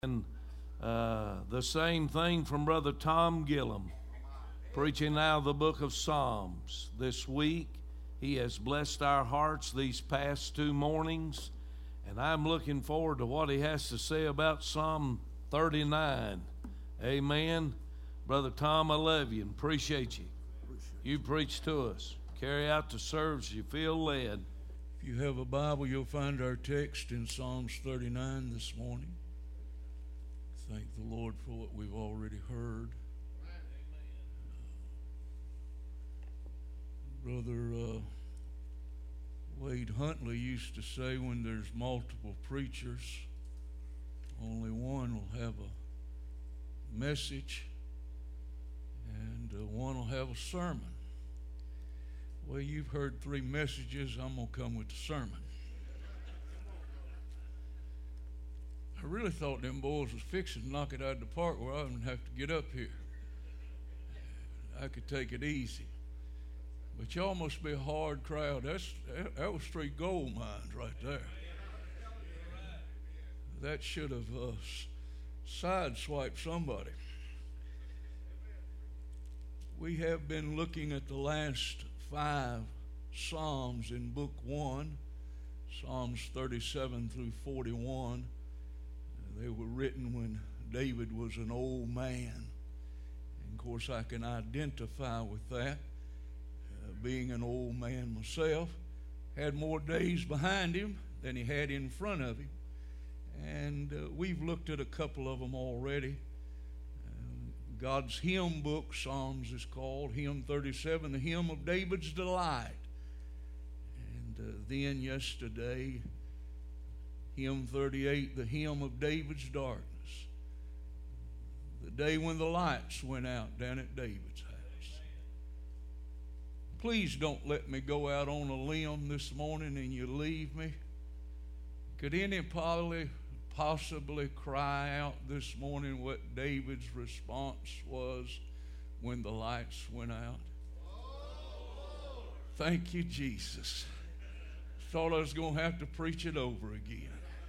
And the same thing from Brother Tom Gillum, preaching now the book of Psalms. This week, he has blessed our hearts these past 2 mornings, and I'm looking forward to what he has to say about Psalm 39. Amen. Brother Tom, I love you and appreciate you. You preach to us. Carry out the service you feel led. If you have a Bible, you'll find our text in Psalms 39 this morning. Thank the Lord for what we've already heard. Brother Wade Huntley used to say, when there's multiple preachers, only one will have a message and one will have a sermon. Well, you've heard 3 messages. I'm going to come with the sermon. I really thought them boys was fixing to knock it out of the park where I wouldn't have to get up here. I could take it easy. But y'all must be a hard crowd. That was 3 gold mines right there. That should have sideswiped somebody. We have been looking at the last 5 Psalms in Book 1, Psalms 37 through 41. They were written when David was an old man. And of course, I can identify with that. Being an old man myself, had more days behind him than he had in front of him. And we've looked at a couple of them already. God's hymn book, Psalms, is called Hymn 37, the Hymn of David's Delight. And then yesterday, Hymn 38, the Hymn of David's Darkness. The day when the lights went out down at David's house. Please don't let me go out on a limb this morning and you leave me. Could anybody possibly cry out this morning what David's response was when the lights went out? Thank you, Jesus. Thought I was going to have to preach it over again.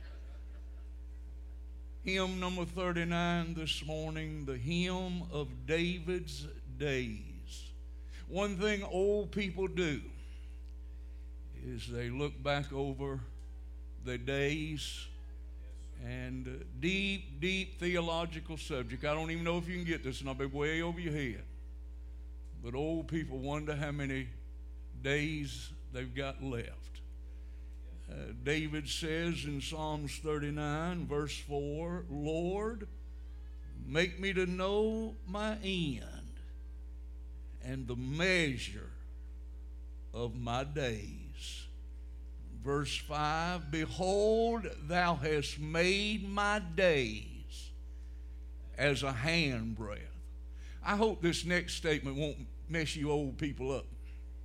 Hymn number 39 this morning, the Hymn of David's Days. One thing old people do is they look back over their days and deep theological subject. I don't even know if you can get this, and I'll be way over your head. But old people wonder how many days they've got left. David says in Psalms 39, verse 4, Lord, make me to know my end and the measure of my days. Verse 5, behold, thou hast made my days as a handbreadth. I hope this next statement won't mess you old people up.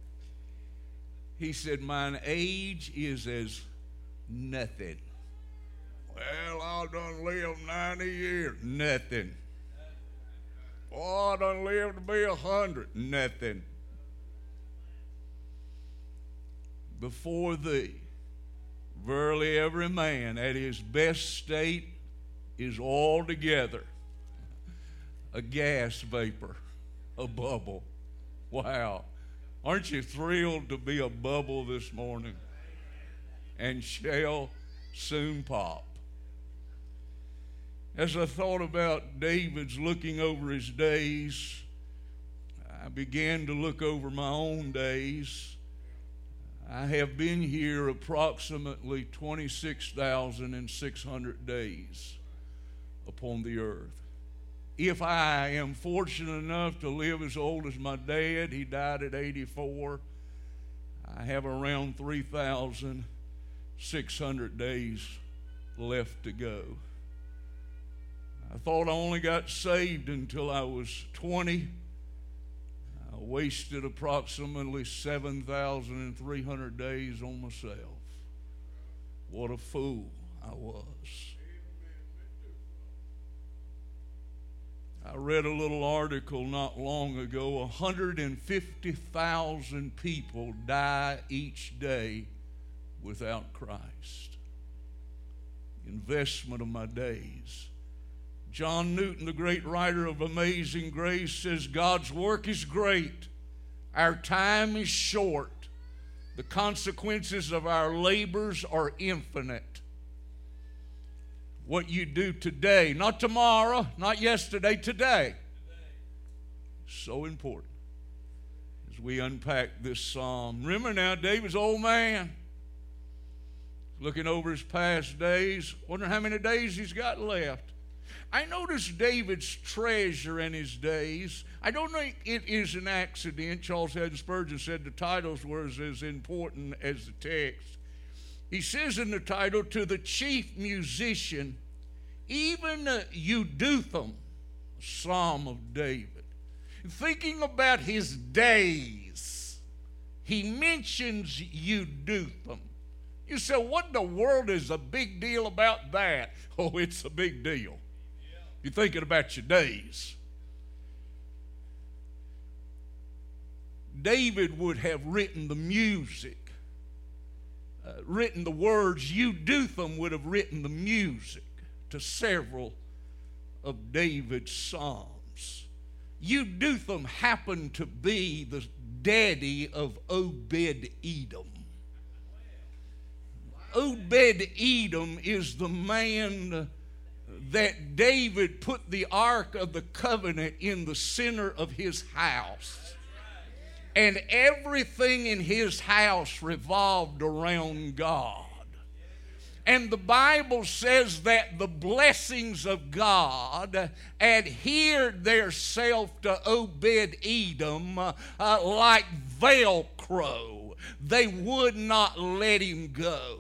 He said, mine age is as nothing. Well, I done lived 90 years. Nothing. Oh, I done lived to be 100. Nothing. Before thee, verily every man at his best state is altogether a gas vapor, a bubble. Wow. Aren't you thrilled to be a bubble this morning? And shall soon pop. As I thought about David's looking over his days, I began to look over my own days. I have been here approximately 26,600 days upon the earth. If I am fortunate enough to live as old as my dad, he died at 84, I have around 3,600 days left to go. I thought I only got saved until I was 20. I wasted approximately 7,300 days on myself. What a fool I was. I read a little article not long ago. 150,000 people die each day without Christ. investment of my days. John Newton, the great writer of Amazing Grace, says God's work is great. Our time is short. The consequences of our labors are infinite. What you do today, not tomorrow, not yesterday, today, so important. As we unpack this psalm, remember now, David's an old man, looking over his past days, wondering how many days he's got left. I noticed David's treasure in his days. I don't think it is an accident. Charles Haddon Spurgeon said the titles were as important as the text. He says in the title, to the chief musician, even Jeduthun, Psalm of David. Thinking about his days, he mentions Jeduthun. You say, what in the world is a big deal about that? Oh, it's a big deal. You're thinking about your days. David would have written the music, written the words. Jeduthun would have written the music to several of David's psalms. Jeduthun happened to be the daddy of Obed-Edom. Obed-Edom is the man that David put the Ark of the Covenant in the center of his house. And everything in his house revolved around God. And the Bible says that the blessings of God adhered themselves to Obed-Edom like Velcro. They would not let him go.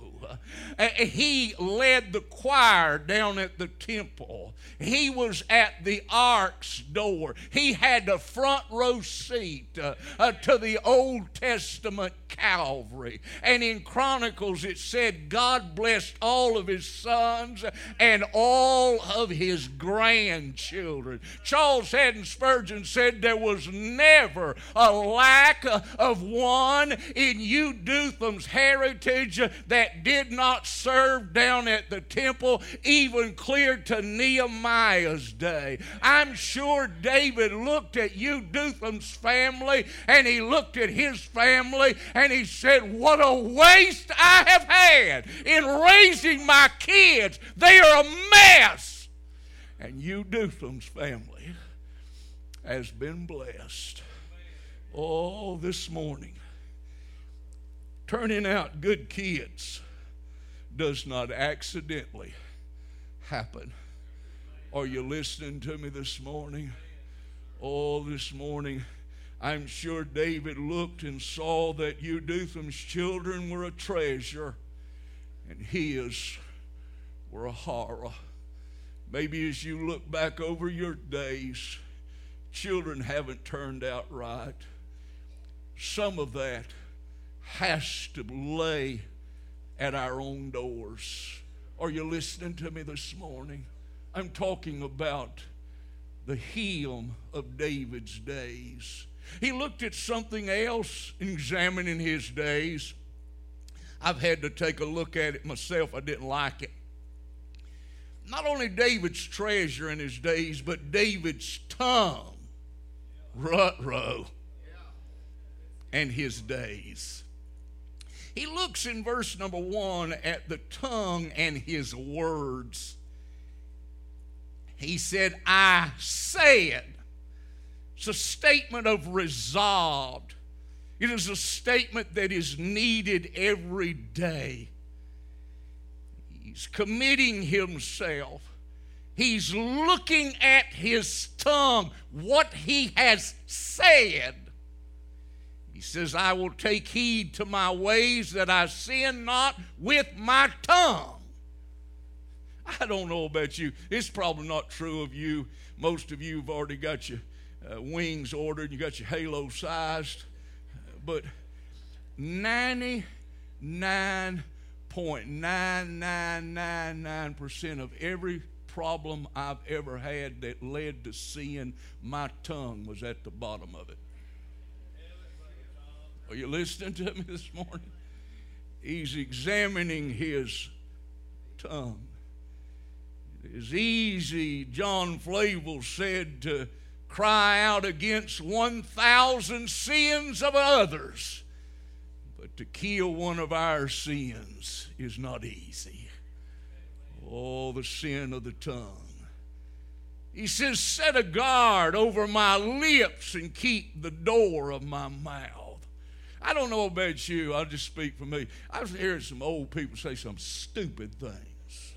He led the choir down at the temple. He was at the ark's door. He had the front row seat to the Old Testament Calvary. And in Chronicles it said God blessed all of his sons and all of his grandchildren. Charles Haddon Spurgeon said there was never a lack of one in Jeduthun's heritage that did not serve down at the temple, even clear to Nehemiah's day. I'm sure David looked at Jeduthun's family and he looked at his family and he said, what a waste I have had in raising my kids. They are a mess. And Jeduthun's family has been blessed. Oh, this morning, turning out good kids does not accidentally happen. Are you listening to me this morning? Oh, this morning, I'm sure David looked and saw that Jeduthun's children were a treasure and his were a horror. Maybe as you look back over your days, children haven't turned out right. Some of that has to lay at our own doors. Are you listening to me this morning? I'm talking about the hymn of David's days. He looked at something else, examining his days. I've had to take a look at it myself. I didn't like it. Not only David's treasure in his days, but David's tongue, rut-row, and his days. He looks in verse number 1 at the tongue and his words. He said, I said. It's a statement of resolve. It is a statement that is needed every day. He's committing himself. He's looking at his tongue, what he has said. He says, I will take heed to my ways that I sin not with my tongue. I don't know about you. It's probably not true of you. Most of you have already got your wings ordered. You got your halo sized. But 99.9999% of every problem I've ever had that led to sin, my tongue was at the bottom of it. Are you listening to me this morning? He's examining his tongue. It is easy, John Flavel said, to cry out against 1,000 sins of others, but to kill one of our sins is not easy. Oh, the sin of the tongue. He says, set a guard over my lips and keep the door of my mouth. I don't know about you. I'll just speak for me. I was hearing some old people say some stupid things.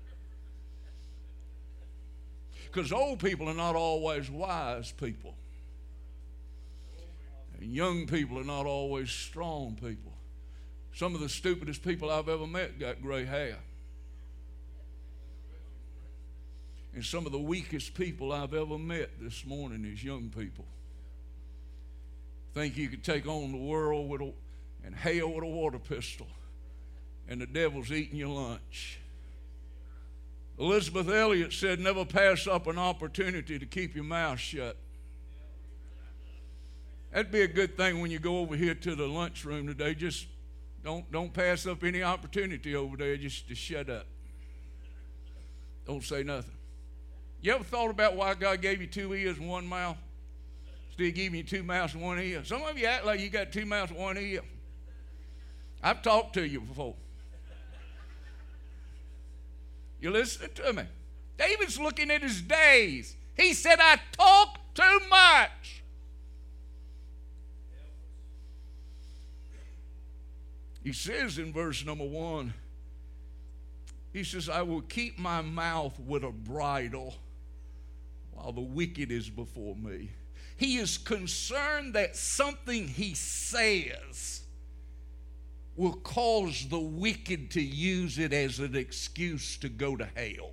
Because old people are not always wise people. And young people are not always strong people. Some of the stupidest people I've ever met got gray hair. And some of the weakest people I've ever met this morning is young people. Think you could take on the world and hell with a water pistol, and the devil's eating your lunch. Elizabeth Elliot said, never pass up an opportunity to keep your mouth shut. That'd be a good thing when you go over here to the lunchroom today. Just don't pass up any opportunity over there just to shut up. Don't say nothing. You ever thought about why God gave you 2 ears and 1 mouth? Still giving you 2 mouths and 1 ear. Some of you act like you got 2 mouths and 1 ear. I've talked to you before. You listening to me? David's looking at his days. He said, I talk too much. He says in verse number 1, he says, I will keep my mouth with a bridle while the wicked is before me. He is concerned that something he says will cause the wicked to use it as an excuse to go to hell.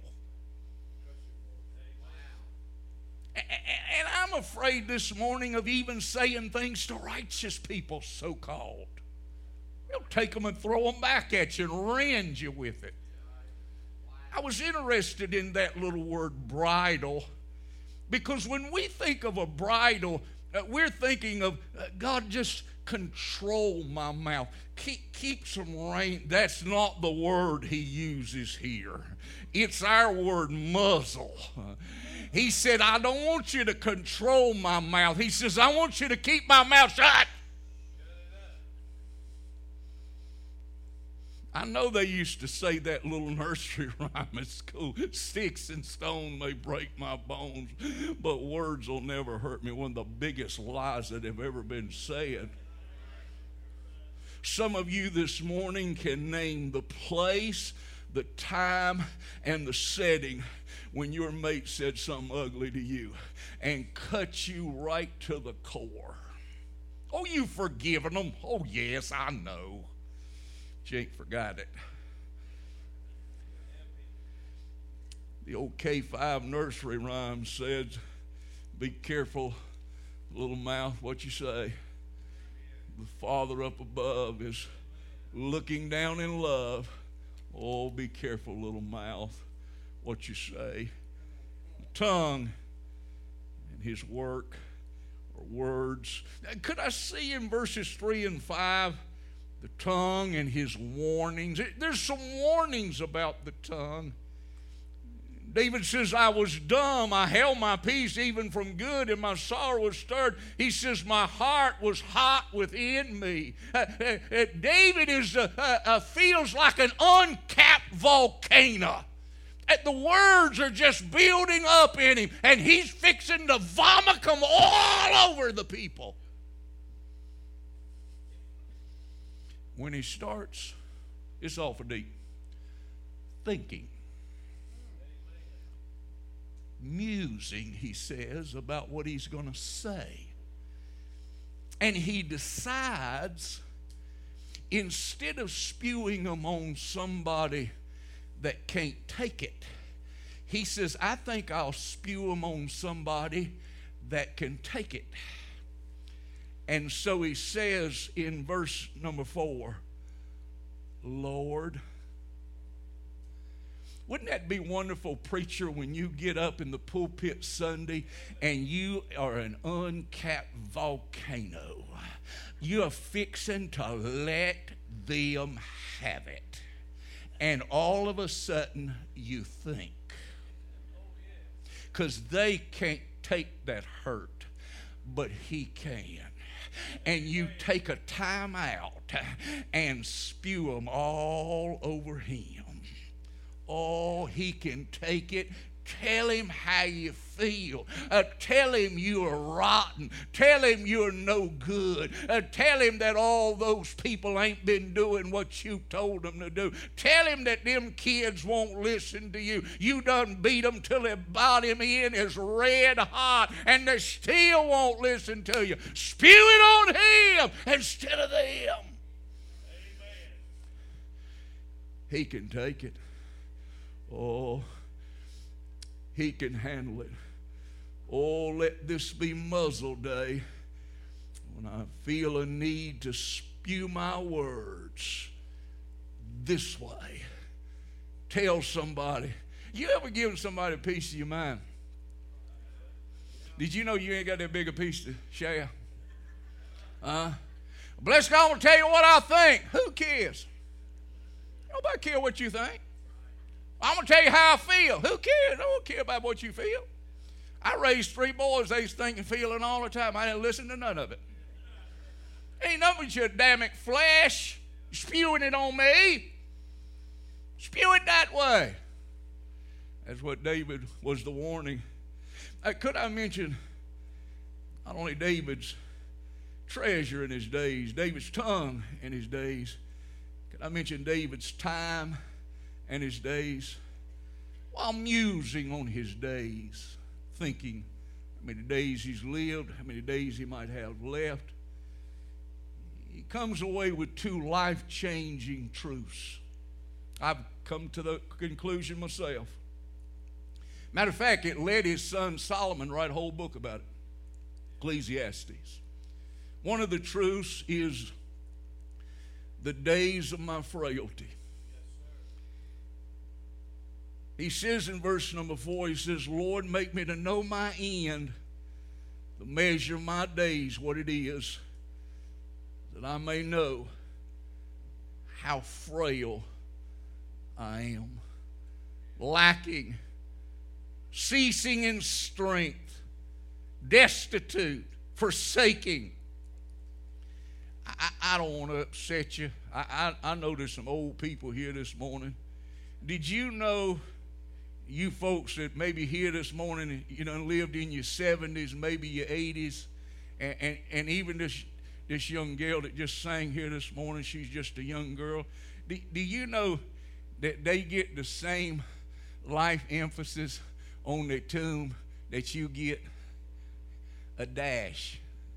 And I'm afraid this morning of even saying things to righteous people, so-called. They'll take them and throw them back at you and rend you with it. I was interested in that little word bridle, because when we think of a bridle, we're thinking of God, just control my mouth. Keep some rein. That's not the word he uses here. It's our word muzzle. He said, I don't want you to control my mouth. He says, I want you to keep my mouth shut. I know they used to say that little nursery rhyme at school. Sticks and stone may break my bones, but words will never hurt me. One of the biggest lies that have ever been said. Some of you this morning can name the place, the time, and the setting when your mate said something ugly to you and cut you right to the core. Oh, you've forgiven them? Oh, yes, I know. She ain't forgot it. The old K5 nursery rhyme said, be careful, little mouth, what you say. The Father up above is looking down in love. Oh, be careful, little mouth, what you say. The tongue and his work or words. Could I see in verses 3 and 5 the tongue and his warnings? There's some warnings about the tongue. David says, I was dumb, I held my peace even from good, and my sorrow was stirred. He says, my heart was hot within me. David feels like an uncapped volcano. The words are just building up in him, and he's fixing to vomit them all over the people. When he starts, it's awful deep. Thinking. Musing, he says, about what he's going to say. And he decides, instead of spewing them on somebody that can't take it, he says, I think I'll spew them on somebody that can take it. And so he says in verse number 4, Lord. Wouldn't that be wonderful, preacher, when you get up in the pulpit Sunday and you are an uncapped volcano? You are fixing to let them have it. And all of a sudden you think, because they can't take that hurt, but He can. And you take a time out and spew them all over Him. Oh, He can take it. Tell Him how you feel. Tell Him you are rotten. Tell Him you're no good. Tell Him that all those people ain't been doing what you told them to do. Tell Him that them kids won't listen to you. You done beat them till their bottom end is red hot and they still won't listen to you. Spew it on Him instead of them. Amen. He can take it. Oh, He can handle it. Oh, let this be muzzle day when I feel a need to spew my words this way. Tell somebody. You ever given somebody a piece of your mind? Did you know you ain't got that big a piece to share? Bless God, I'm going to tell you what I think. Who cares? Nobody cares what you think. I'm going to tell you how I feel. Who cares? I don't care about what you feel. I raised 3 boys. They was thinking, feeling all the time. I didn't listen to none of it. Ain't nothing but your damn flesh spewing it on me. Spew it that way. That's what David was the warning. Could I mention not only David's treasure in his days, David's tongue in his days. Could I mention David's time and his days? While musing on his days, thinking how many days he's lived, how many days he might have left, he comes away with 2 life-changing truths. I've come to the conclusion myself. Matter of fact, it led his son Solomon to write a whole book about it, Ecclesiastes. One of the truths is the days of my frailty. He says in verse number 4, he says, Lord, make me to know my end, the measure of my days, what it is, that I may know how frail I am, lacking, ceasing in strength, destitute, forsaking. I don't want to upset you. I know there's some old people here this morning. Did you know, you folks that maybe here this morning, you done lived in your 70s, maybe your 80s, and even this young girl that just sang here this morning, she's just a young girl. Do you know that they get the same life emphasis on their tomb that you get? A dash.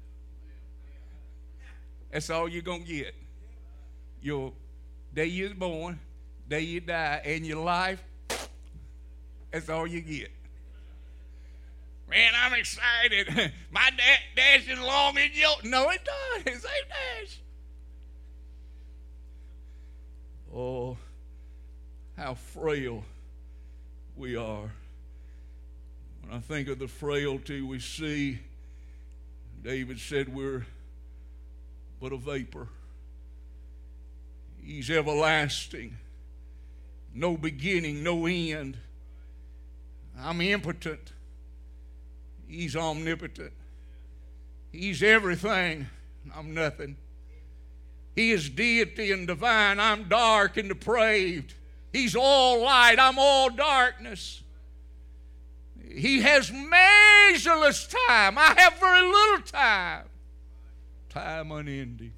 That's all you're going to get. Your day you was born, day you die, and your life, that's all you get. Man, I'm excited. My dash is long as yours. No, it doesn't. It's a dash. Oh, how frail we are. When I think of the frailty we see, David said we're but a vapor. He's everlasting. No beginning, no end. I'm impotent. He's omnipotent. He's everything. I'm nothing. He is deity and divine. I'm dark and depraved. He's all light. I'm all darkness. He has measureless time. I have very little time. Time unending.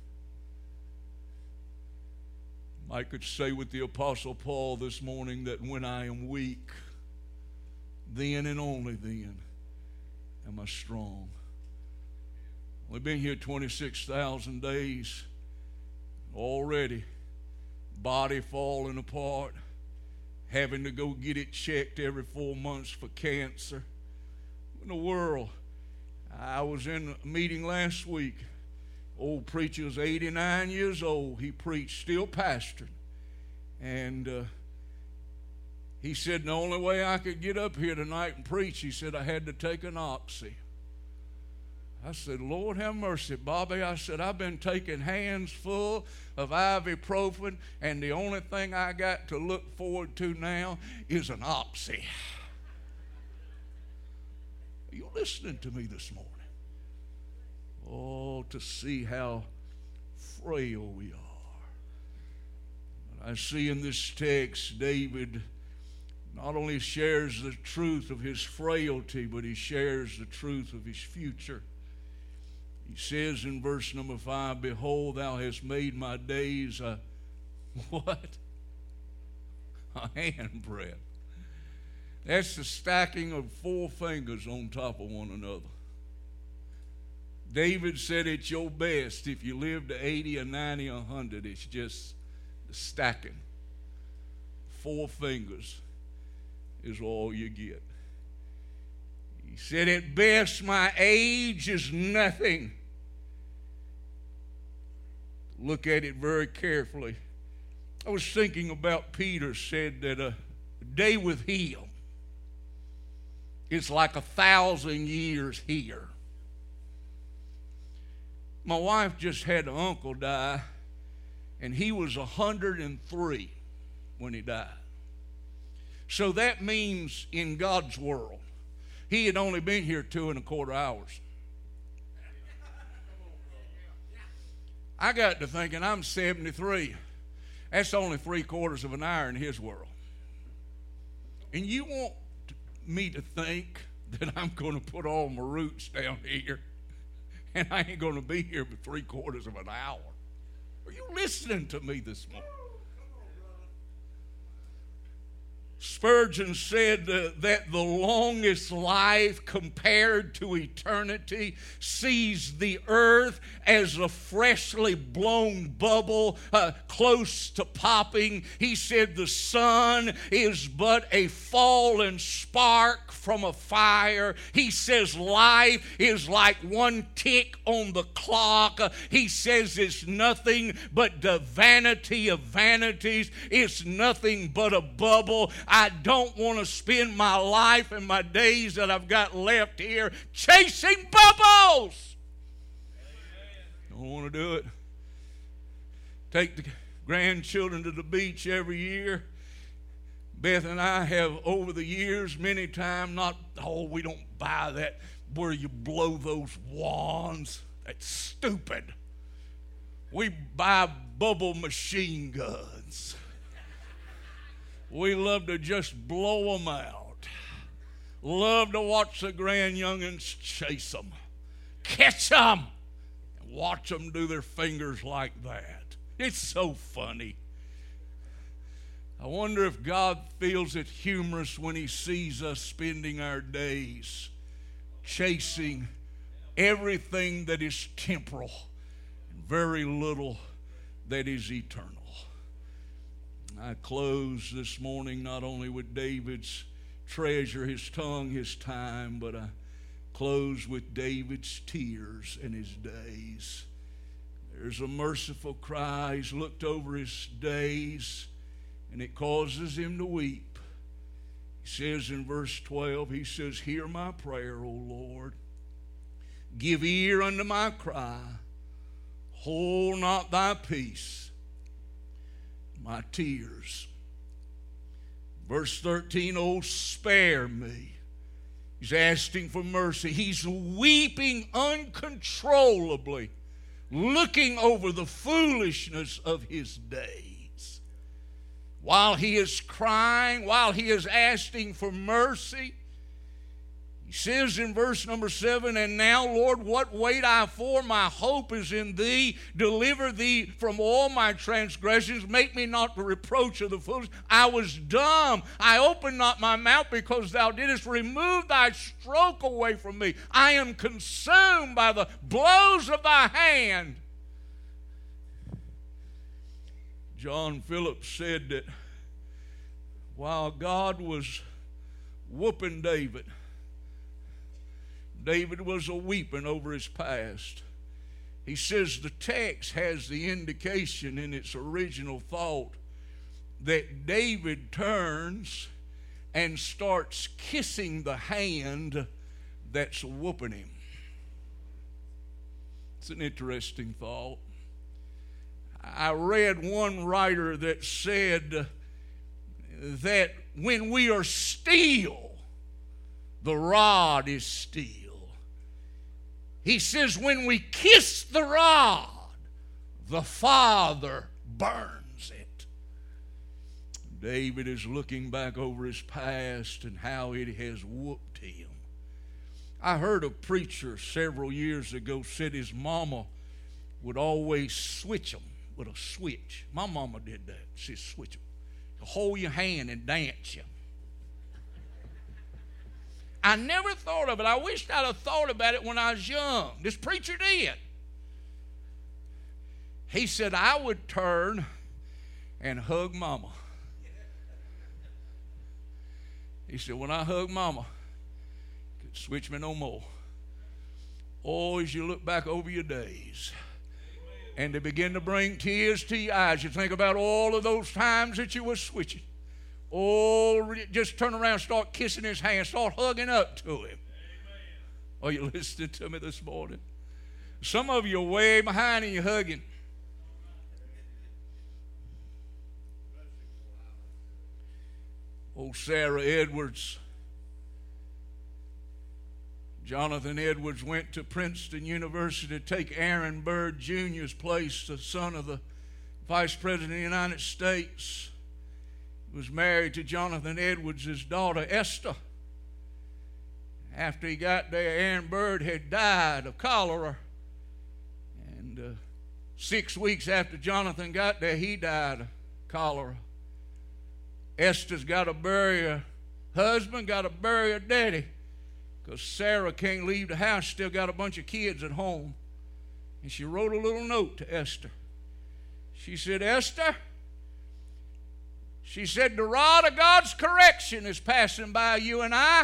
I could say with the Apostle Paul this morning that when I am weak, then and only then am I strong. We've been here 26,000 days already. Body falling apart, having to go get it checked every 4 months for cancer. In the world, I was in a meeting last week. Old preacher was 89 years old. He preached, still pastoring. And he said the only way I could get up here tonight and preach, he said I had to take an oxy. I said, Lord have mercy, Bobby. I said, I've been taking hands full of ibuprofen, and the only thing I got to look forward to now is an oxy. listening to me this morning? Oh, to see how frail we are. I see in this text, David not only shares the truth of his frailty, but he shares the truth of his future. He says in verse number 5, behold, thou hast made my days a what? A handbreadth. That's the stacking of 4 fingers on top of one another. David said it's your best if you live to 80 or 90 or 100. It's just the stacking. 4 fingers is all you get. He said, at best my age is nothing. Look at it very carefully. I was thinking about Peter said that a day with him is like 1,000 years here. My wife just had an uncle die, and he was 103 when he died. So that means in God's world, he had only been here 2.25 hours. I got to thinking, I'm 73. That's only 3/4 of an hour in his world. And you want me to think that I'm going to put all my roots down here and I ain't going to be here for 3/4 of an hour? Are you listening to me this morning? Spurgeon said that the longest life compared to eternity sees the earth as a freshly blown bubble close to popping. He said the sun is but a fallen spark from a fire. He says life is like one tick on the clock. He says it's nothing but the vanity of vanities. It's nothing but a bubble. I don't want to spend my life and my days that I've got left here chasing bubbles. Don't want to do it. Take the grandchildren to the beach every year. Beth and I have over the years many times we don't buy that where you blow those wands. That's stupid. We buy bubble machine guns. We love to just blow them out. Love to watch the grand youngins chase them. Catch them. And watch them do their fingers like that. It's so funny. I wonder if God feels it humorous when he sees us spending our days chasing everything that is temporal and very little that is eternal. I close this morning not only with David's treasure, his tongue, his time, but I close with David's tears and his days. There's a merciful cry. He's looked over his days, and it causes him to weep. He says in verse 12, he says, hear my prayer, O Lord. Give ear unto my cry. Hold not thy peace. My tears. Verse 13, oh, spare me. He's asking for mercy. He's weeping uncontrollably, looking over the foolishness of his days. While he is crying, while he is asking for mercy, he says in verse number 7, and now, Lord, what wait I for? My hope is in thee. Deliver thee from all my transgressions. Make me not the reproach of the foolish. I was dumb. I opened not my mouth because thou didst remove thy stroke away from me. I am consumed by the blows of thy hand. John Phillips said that while God was whooping David, David was a weeping over his past. He says the text has the indication in its original thought that David turns and starts kissing the hand that's whooping him. It's an interesting thought. I read one writer that said that when we are still, the rod is still. He says, when we kiss the rod, the Father burns it. David is looking back over his past and how it has whooped him. I heard a preacher several years ago said his mama would always switch them with a switch. My mama did that. She'd switch them. Hold your hand and dance you. I never thought of it. I wished I'd have thought about it when I was young. This preacher did. He said, I would turn and hug Mama. He said, when I hug Mama, could switch me no more. Oh, as you look back over your days, and they begin to bring tears to your eyes, you think about all of those times that you were switching. Oh, just turn around, start kissing his hand, start hugging up to him. Amen. Are you listening to me this morning? Some of you are way behind and you're hugging. Old Sarah Edwards, Jonathan Edwards went to Princeton University to take Aaron Byrd Jr.'s place, the son of the Vice President of the United States. He was married to Jonathan Edwards' daughter, Esther. After he got there, Aaron Byrd had died of cholera. And 6 weeks after Jonathan got there, he died of cholera. Esther's got to bury her husband, got to bury her daddy, because Sarah can't leave the house, still got a bunch of kids at home. And she wrote a little note to Esther. She said, Esther, she said, the rod of God's correction is passing by you and I.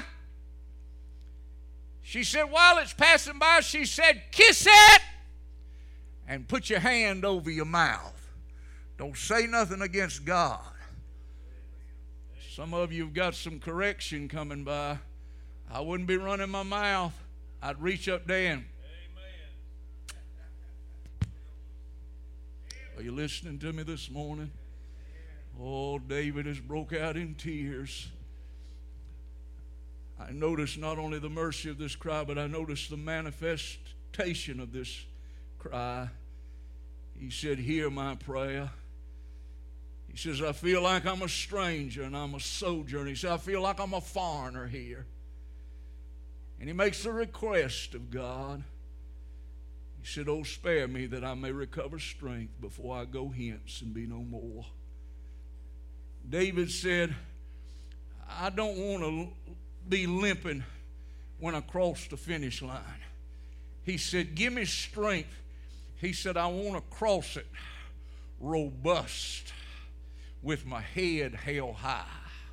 She said, while it's passing by, she said, kiss it and put your hand over your mouth. Don't say nothing against God. Some of you have got some correction coming by. I wouldn't be running my mouth. I'd reach up there and... Are you listening to me this morning? Oh, David has broke out in tears. I noticed not only the mercy of this cry, but I noticed the manifestation of this cry. He said, hear my prayer. He says, I feel like I'm a stranger and I'm a sojourner. He said, I feel like I'm a foreigner here. And he makes a request of God. He said, oh, spare me that I may recover strength before I go hence and be no more. David said, I don't want to be limping when I cross the finish line. He said, give me strength. He said, I want to cross it robust with my head held high.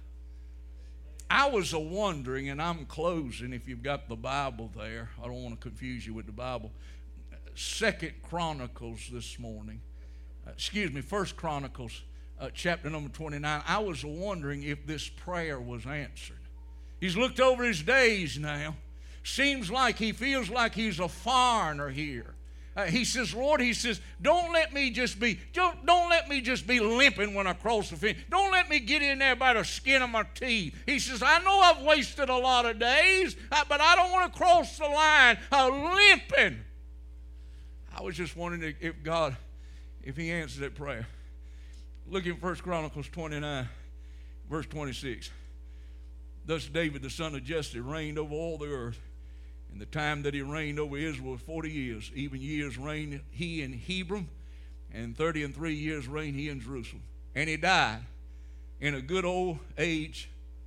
I was wondering, and I'm closing if you've got the Bible there. I don't want to confuse you with the Bible. 2 Chronicles this morning. 1 Chronicles chapter number 29. I was wondering if this prayer was answered. He's looked over his days now. Seems like he feels like he's a foreigner here. He says, Lord, he says, don't let me just be limping when I cross the finish. Don't let me get in there by the skin of my teeth. He says, I know I've wasted a lot of days, but I don't want to cross the line limping. I was just wondering if God, if he answered that prayer. Look in 1 Chronicles 29, verse 26. Thus David, the son of Jesse, reigned over all the earth. In the time that he reigned over Israel was 40 years. Even years reigned he in Hebron, and 33 years reigned he in Jerusalem. And he died in a good old age.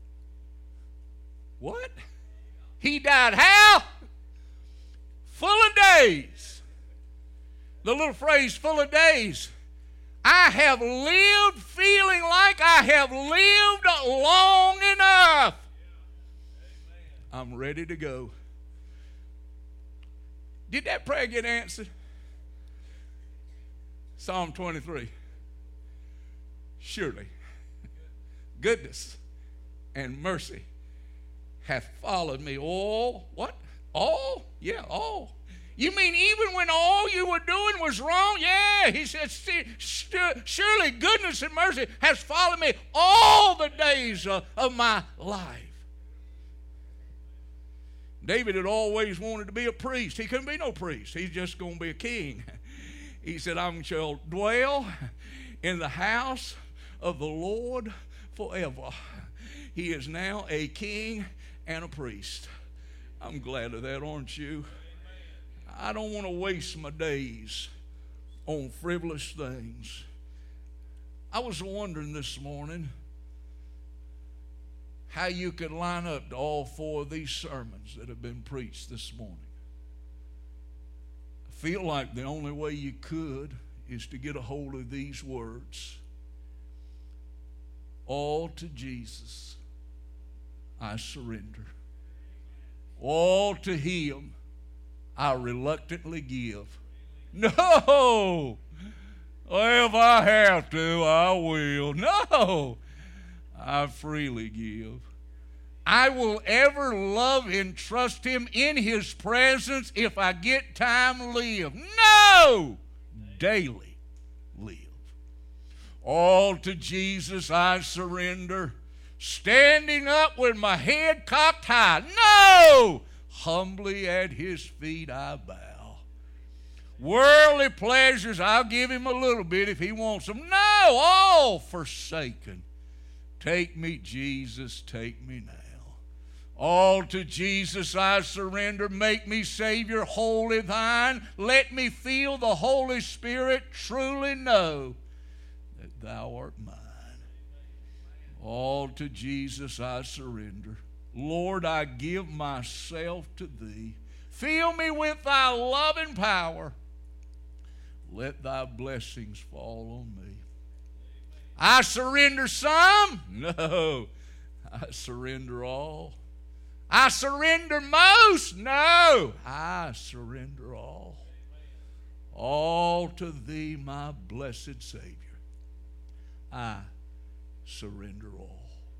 What? He died how? Full of days. The little phrase, full of days. I have lived feeling like I have lived long enough. I'm ready to go. Did that prayer get answered? Psalm 23. Surely, goodness and mercy hath followed me all. What? All? Yeah, all. You mean even when all you were doing was wrong? Yeah, he said, surely goodness and mercy has followed me all the days of my life. David had always wanted to be a priest. He couldn't be no priest. He's just going to be a king. He said, I shall dwell in the house of the Lord forever. He is now a king and a priest. I'm glad of that, aren't you? I don't want to waste my days on frivolous things. I was wondering this morning how you could line up to all four of these sermons that have been preached this morning. I feel like the only way you could is to get a hold of these words. All to Jesus I surrender. All to Him I reluctantly give. No! If I have to, I will. No! I freely give. I will ever love and trust Him in His presence if I get time live. No! Daily live. All to Jesus I surrender. Standing up with my head cocked high. No! Humbly at His feet I bow. Worldly pleasures, I'll give Him a little bit if He wants them. No! All forsaken. Take me, Jesus, take me now. All to Jesus I surrender. Make me, Savior, wholly Thine. Let me feel the Holy Spirit, truly know that Thou art mine. All to Jesus I surrender. Lord, I give myself to Thee. Fill me with Thy loving power. Let Thy blessings fall on me. I surrender some. No, I surrender all. I surrender most. No, I surrender all. All to Thee, my blessed Savior. I surrender all.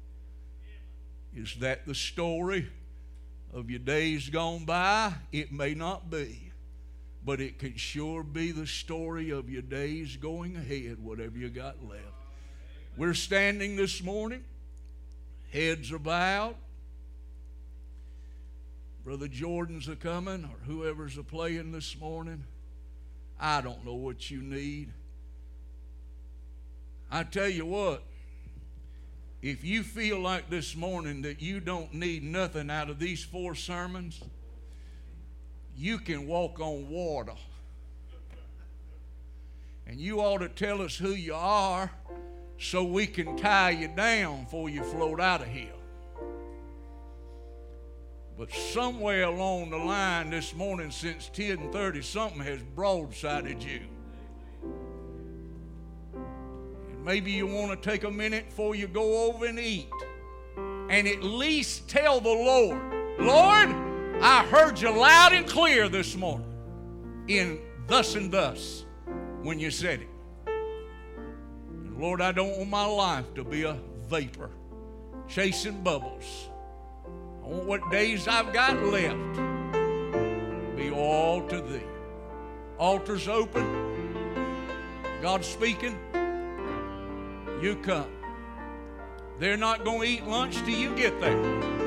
Is that the story of your days gone by? It may not be, but it can sure be the story of your days going ahead, whatever you got left. We're standing this morning, heads are bowed. Brother Jordan's a coming, or whoever's a playing this morning. I don't know what you need. I tell you what, if you feel like this morning that you don't need nothing out of these four sermons, you can walk on water. And you ought to tell us who you are so we can tie you down before you float out of here. But somewhere along the line this morning since 10:30, something has broadsided you. And maybe you want to take a minute before you go over and eat and at least tell the Lord, Lord, I heard you loud and clear this morning in thus and thus when you said it. And Lord, I don't want my life to be a vapor chasing bubbles. I want what days I've got left be all to Thee. Altar's open. God's speaking. You come. They're not going to eat lunch till you get there.